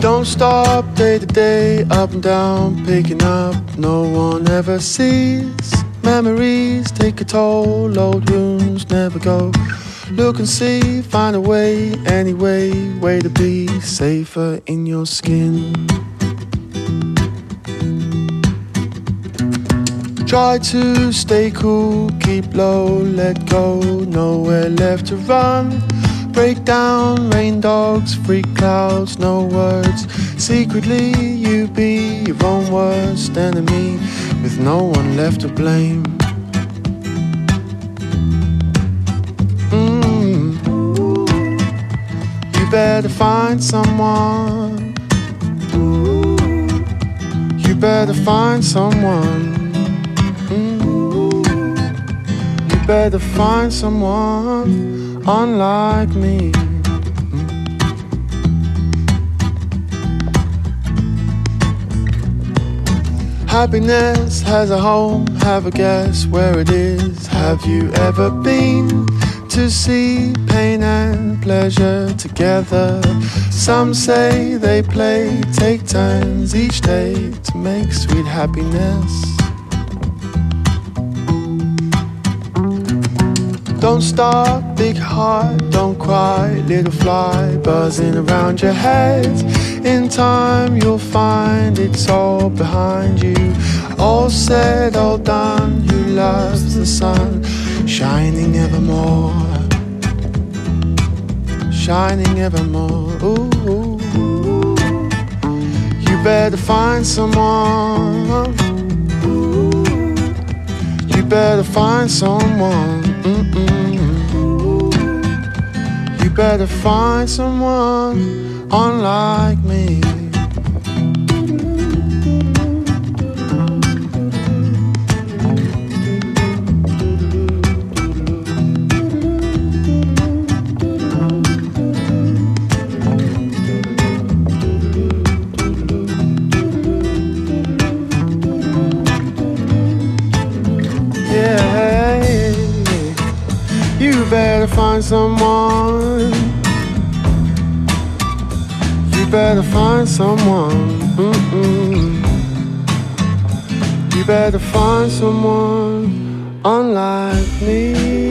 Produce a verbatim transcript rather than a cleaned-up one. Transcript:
Don't stop day to day, up and down, picking up, no one ever sees. Memories take a toll, old wounds never go. Look and see, find a way, anyway, way to be safer in your skin. Try to stay cool, keep low, let go, nowhere left to run. Break down, rain dogs, freak clouds, no words. Secretly you be your own worst enemy, with no one left to blame. Mm. You better find someone. You better find someone. You better find someone unlike me. Happiness has a home, have a guess where it is. Have you ever been to see pain and pleasure together? Some say they play, take turns each day to make sweet happiness. Don't stop, big heart, don't cry, little fly buzzing around your head. In time you'll find it's all behind you. All said, all done, you loves the sun, shining evermore, shining evermore. Ooh, ooh, ooh. You better find someone. You better find someone. Mm-mm. You better find someone unlike me. You better find someone. You better find someone. Mm-mm. You better find someone unlike me.